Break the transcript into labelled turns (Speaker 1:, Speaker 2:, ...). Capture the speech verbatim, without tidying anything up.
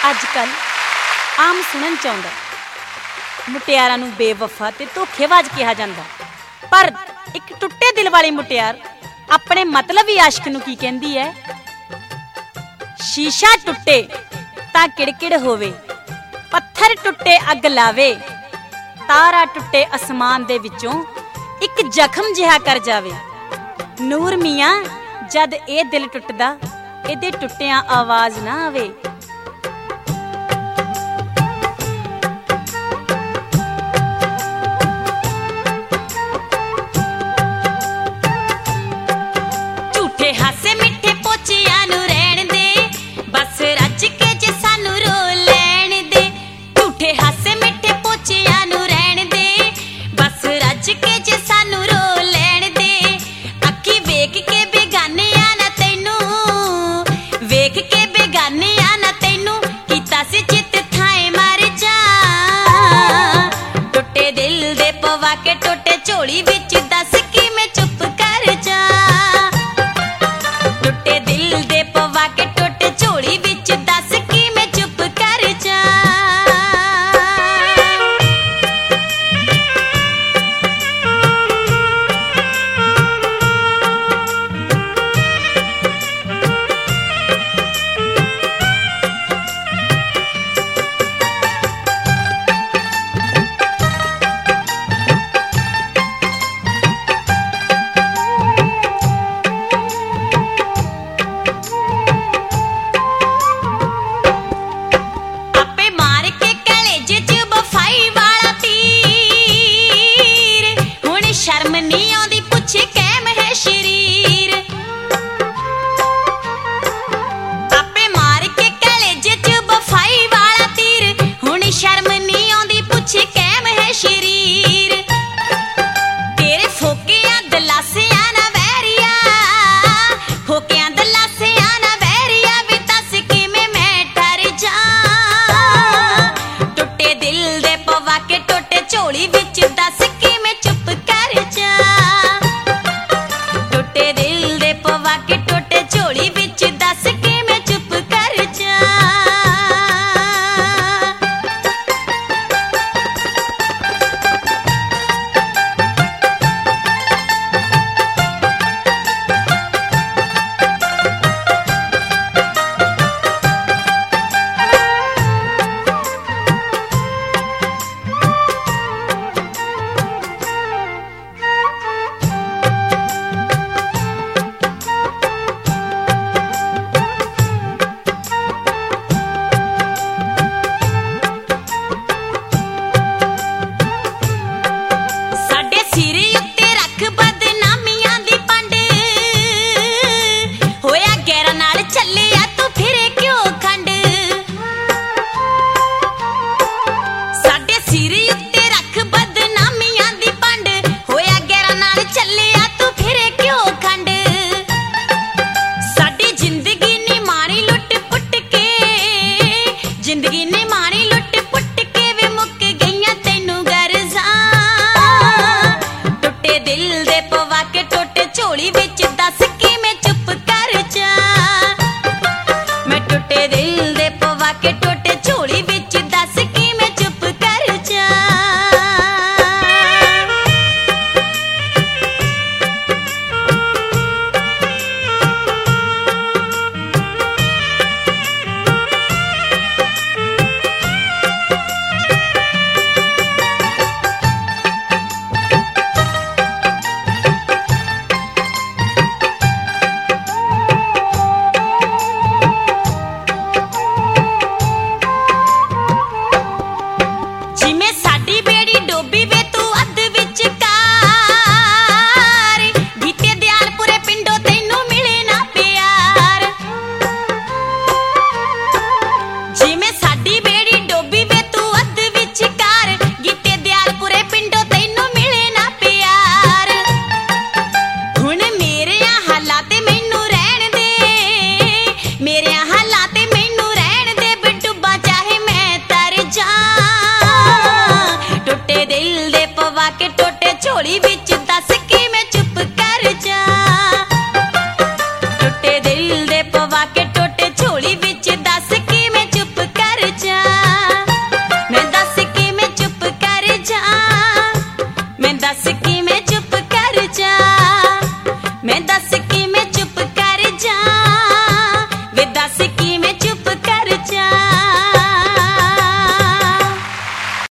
Speaker 1: अजकल आम सुनन च आउंदा मुटियारां नूं बेवफा ते धोखेबाज कहा जांदा, पर एक टुੱਟੇ दिल वाली मुटियार अपने मतलबी आशिक नूं की कहंदी है, शीशा टुੱਟੇ तां किड़किड़ होवे, पत्थर टुੱਟੇ अग लावे, तारा टुੱਟੇ आसमान दे विचों एक जख्म जिहा कर जावे। नूर मियां जद ए दिल टुੱਟਦਾ एदे टुੱਟਿਆਂ आवाज ना आवे। के टोटे झोली विच दस कि मैं चुप कर जा, टुੱਟੇ दिल दे पवा के टोटे झोली विच दस कि मैं चुप कर जा। टुੱਟੇ दिल दे पवा के टोटे झोली विच दस कि मैं चुप कर सिक्किया